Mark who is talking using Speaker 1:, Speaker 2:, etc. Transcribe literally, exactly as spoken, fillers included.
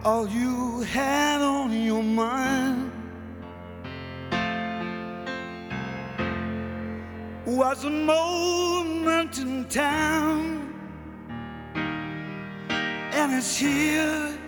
Speaker 1: all you had on your mind was a moment in time, and it's here